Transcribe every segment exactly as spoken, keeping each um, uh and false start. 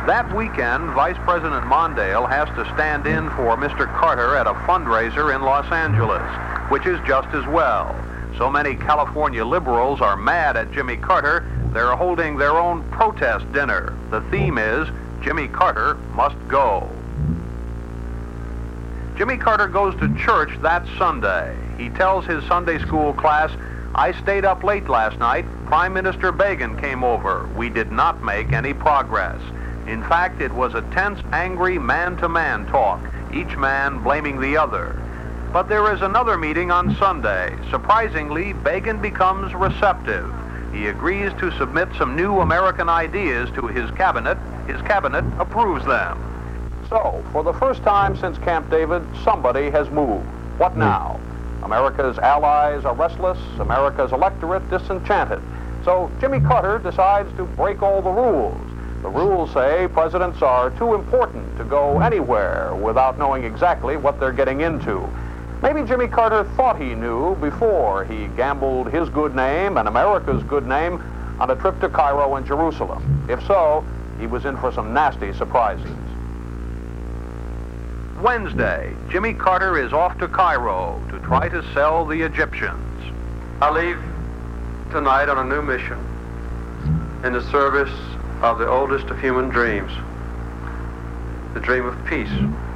That weekend, Vice President Mondale has to stand in for Mister Carter at a fundraiser in Los Angeles, which is just as well. So many California liberals are mad at Jimmy Carter, they're holding their own protest dinner. The theme is, Jimmy Carter must go. Jimmy Carter goes to church that Sunday. He tells his Sunday school class, I stayed up late last night. Prime Minister Begin came over. We did not make any progress. In fact, it was a tense, angry man-to-man talk, each man blaming the other. But there is another meeting on Sunday. Surprisingly, Begin becomes receptive. He agrees to submit some new American ideas to his cabinet. His cabinet approves them. So, for the first time since Camp David, somebody has moved. What now? America's allies are restless, America's electorate disenchanted. So Jimmy Carter decides to break all the rules. The rules say presidents are too important to go anywhere without knowing exactly what they're getting into. Maybe Jimmy Carter thought he knew before he gambled his good name and America's good name on a trip to Cairo and Jerusalem. If so, he was in for some nasty surprises. Wednesday, Jimmy Carter is off to Cairo to try to sell the Egyptians. I leave tonight on a new mission in the service of the oldest of human dreams, the dream of peace.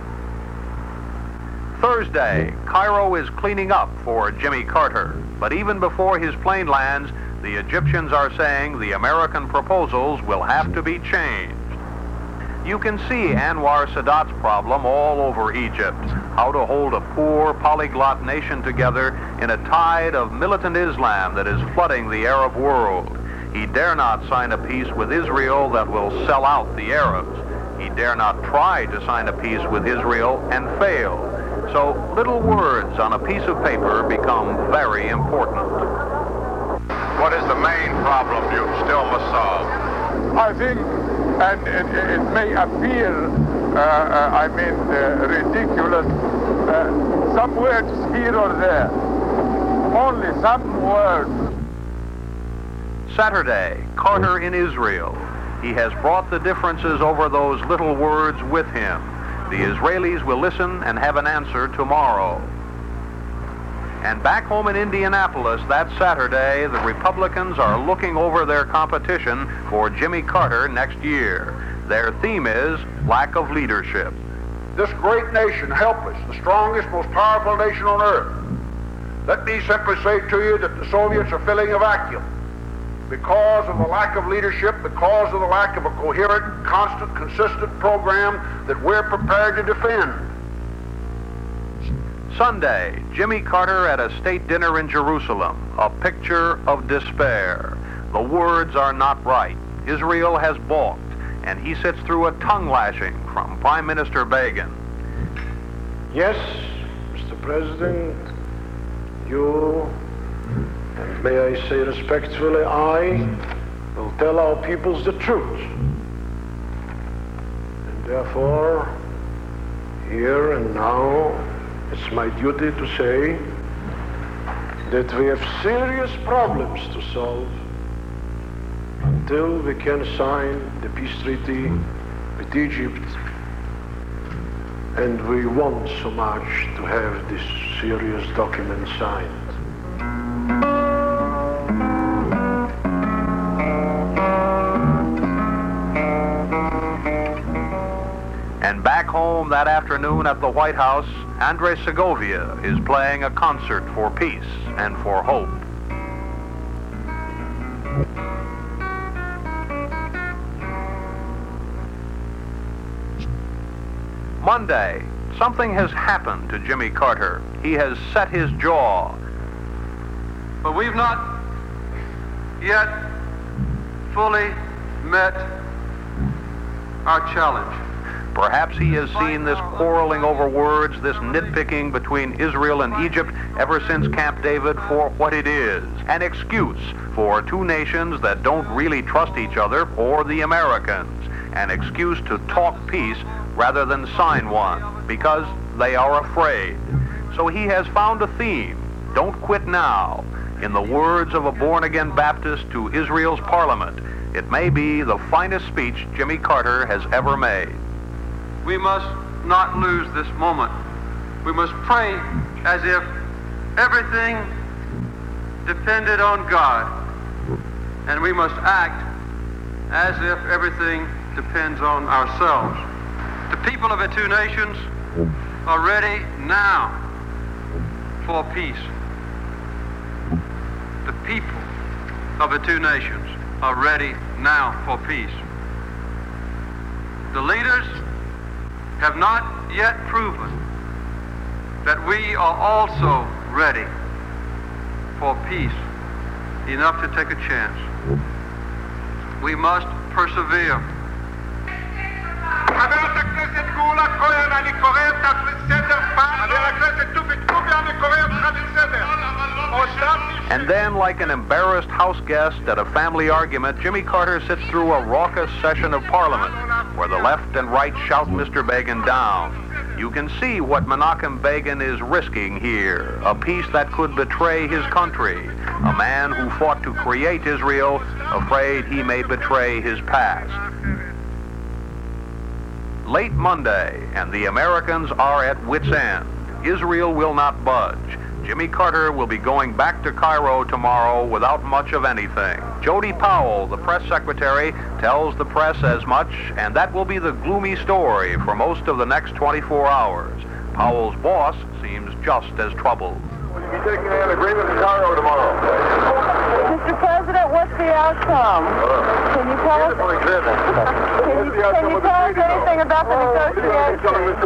Thursday, Cairo is cleaning up for Jimmy Carter. But even before his plane lands, the Egyptians are saying the American proposals will have to be changed. You can see Anwar Sadat's problem all over Egypt, how to hold a poor, polyglot nation together in a tide of militant Islam that is flooding the Arab world. He dare not sign a peace with Israel that will sell out the Arabs. He dare not try to sign a peace with Israel and fail. So little words on a piece of paper become very important. What is the main problem you still must solve? I think, and it, it may appear, uh, uh, I mean, uh, ridiculous, uh, some words here or there. Only some words. Saturday, Carter in Israel. He has brought the differences over those little words with him. The Israelis will listen and have an answer tomorrow. And back home in Indianapolis that Saturday, the Republicans are looking over their competition for Jimmy Carter next year. Their theme is lack of leadership. This great nation, helpless, the strongest, most powerful nation on earth. Let me simply say to you that the Soviets are filling a vacuum because of the lack of leadership, because of the lack of a coherent, constant, consistent program that we're prepared to defend. Sunday, Jimmy Carter at a state dinner in Jerusalem, a picture of despair. The words are not right. Israel has balked, and he sits through a tongue lashing from Prime Minister Begin. Yes, Mister President, you, and may I say respectfully, I will tell our peoples the truth. And therefore, here and now, it's my duty to say that we have serious problems to solve until we can sign the peace treaty with Egypt. And we want so much to have this serious document signed. And back home that afternoon at the White House, Andres Segovia is playing a concert for peace and for hope. Monday, something has happened to Jimmy Carter. He has set his jaw. But we've not yet fully met our challenge. Perhaps he has seen this quarreling over words, this nitpicking between Israel and Egypt ever since Camp David for what it is, an excuse for two nations that don't really trust each other or the Americans, an excuse to talk peace rather than sign one, because they are afraid. So he has found a theme, don't quit now, in the words of a born-again Baptist to Israel's parliament, It may be the finest speech Jimmy Carter has ever made. We must not lose this moment. We must pray as if everything depended on God, and we must act as if everything depends on ourselves. The people of the two nations are ready now for peace. The people of the two nations are ready now for peace. The leaders have not yet proven that we are also ready for peace enough to take a chance. We must persevere. חברת הכנסת גאולה כהן, אני קורא אותך לסדר פעם. חבר הכנסת תופיק טובי, אני קורא אותך לסדר. And then, like an embarrassed house guest at a family argument, Jimmy Carter sits through a raucous session of Parliament, where the left and right shout Mister Begin down. You can see what Menachem Begin is risking here, a peace that could betray his country, a man who fought to create Israel, afraid he may betray his past. Late Monday, and the Americans are at wit's end. Israel will not budge. Jimmy Carter will be going back to Cairo tomorrow without much of anything. Jody Powell, the press secretary, tells the press as much, and that will be the gloomy story for most of the next twenty-four hours. Powell's boss seems just as troubled. Will you be taking an agreement in Cairo tomorrow? Mister President, what's the outcome? Can you tell us? Beautiful exhibit. Can you, can you tell us anything about the negotiations?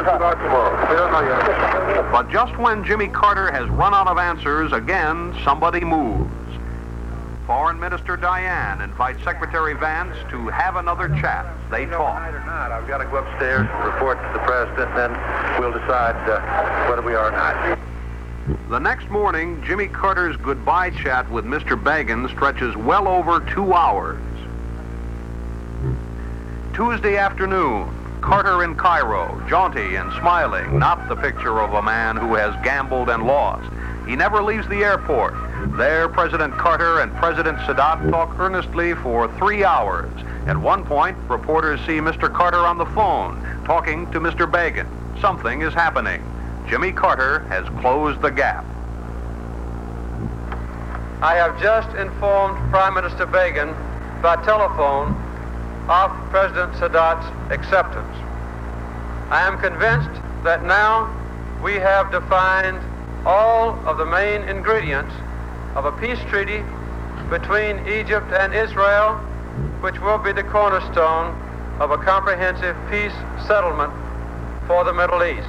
But just when Jimmy Carter has run out of answers, again, somebody moves. Foreign Minister Diane invites Secretary Vance to have another chat. They talk. I've got to go upstairs and report to the president, then we'll decide uh, whether we are or not. The next morning, Jimmy Carter's goodbye chat with Mister Begin stretches well over two hours. Tuesday afternoon, Carter in Cairo, jaunty and smiling, not the picture of a man who has gambled and lost. He never leaves the airport. There, President Carter and President Sadat talk earnestly for three hours. At one point, reporters see Mister Carter on the phone, talking to Mister Begin. Something is happening. Jimmy Carter has closed the gap. I have just informed Prime Minister Begin by telephone of President Sadat's acceptance. I am convinced that now we have defined all of the main ingredients of a peace treaty between Egypt and Israel, which will be the cornerstone of a comprehensive peace settlement for the Middle East.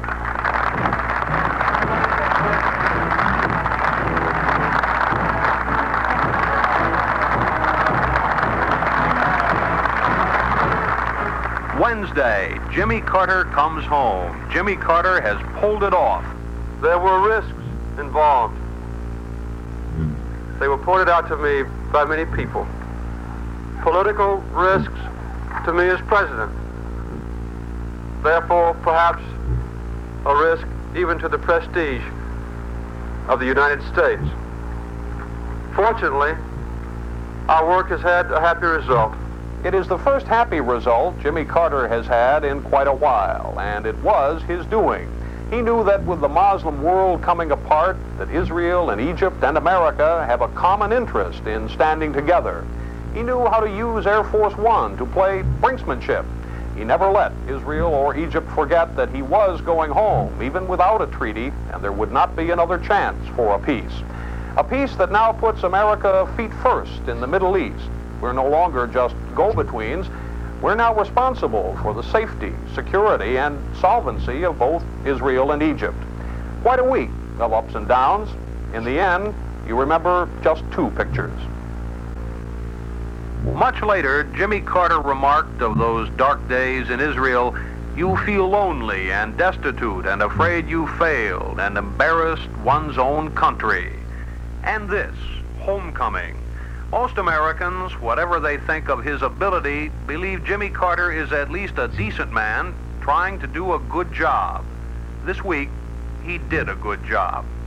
Wednesday, Jimmy Carter comes home. Jimmy Carter has pulled it off. There were risks involved. They were pointed out to me by many people. Political risks to me as president. Therefore, perhaps a risk even to the prestige of the United States. Fortunately, our work has had a happy result. It is the first happy result Jimmy Carter has had in quite a while, and it was his doing. He knew that with the Muslim world coming apart, that Israel and Egypt and America have a common interest in standing together. He knew how to use Air Force One to play brinksmanship. He never let Israel or Egypt forget that he was going home, even without a treaty, and there would not be another chance for a peace. A peace that now puts America feet first in the Middle East. We're no longer just go-betweens. We're now responsible for the safety, security, and solvency of both Israel and Egypt. Quite a week of ups and downs. In the end, you remember just two pictures. Much later, Jimmy Carter remarked of those dark days in Israel, "You feel lonely and destitute and afraid you failed and embarrassed one's own country." And this, homecoming. Most Americans, whatever they think of his ability, believe Jimmy Carter is at least a decent man trying to do a good job. This week, he did a good job.